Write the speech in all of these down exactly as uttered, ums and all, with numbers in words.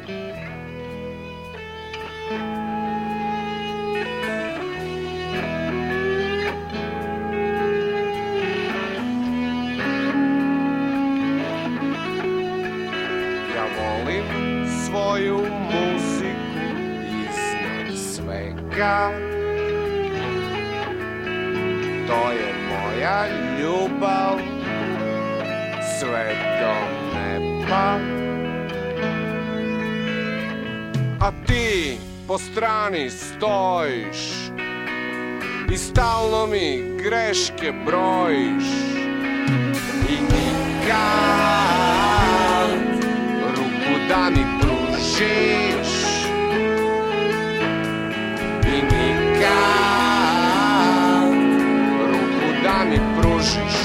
Ja volim svoju muziku iznad svega. To je moja ljubav sve do neba. A ti po strani stojiš i stalno mi greške brojiš i nikad ruku da mi pružiš i nikad ruku da mi pružiš.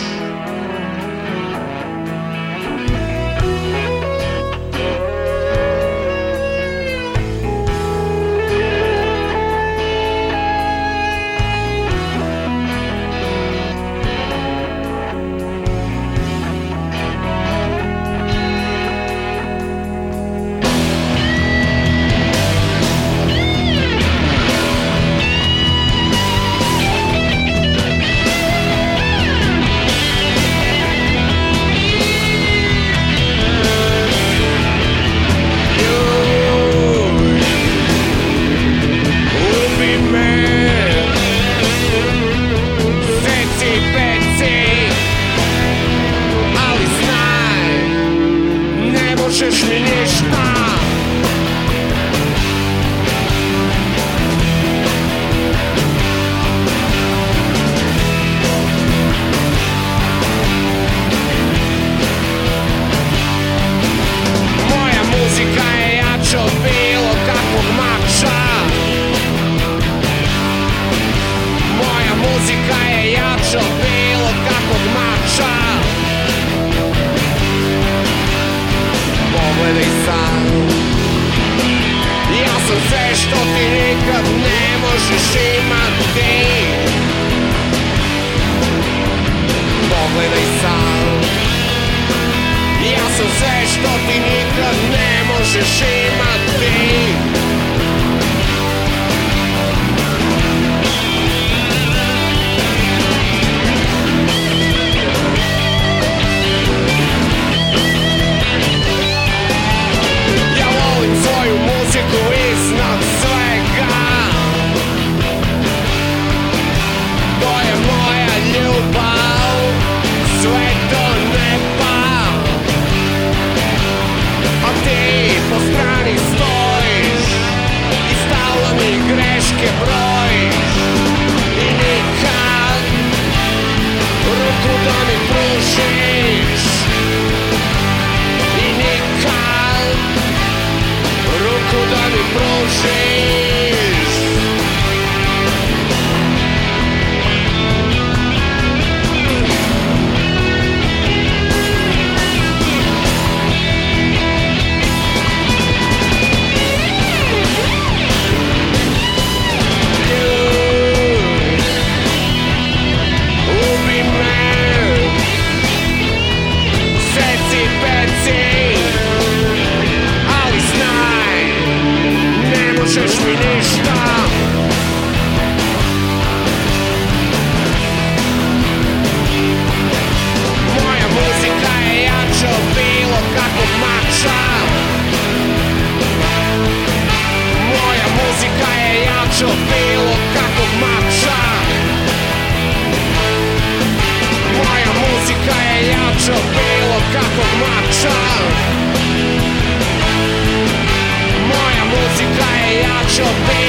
Možeš mi ništa. Moja muzika je jača od bilo kakvog mača. Moja muzika je jača od bilo kakvog mača. Pogledaj sam, ja sam sve što ti nikad ne možeš imati. Pogledaj sam, ja sam sve što ti nikad ne možeš imati. Svoju muziku iznad svega. To je moja ljubav sve do neba. A ti po strani stojiš i stalno mi greške brojiš i nikad ruku da mi pružiš i nikad ruku da mi pružiš. Ubi me, seci peci, ali znaj, ne možeš mi ništa. Moja muzika je jača od bilo kakvog mača. Moja muzika je jača od bilo kakvog mača. Moja muzika je jača od bilo kakvog mača. Moja muzika je jača od bilo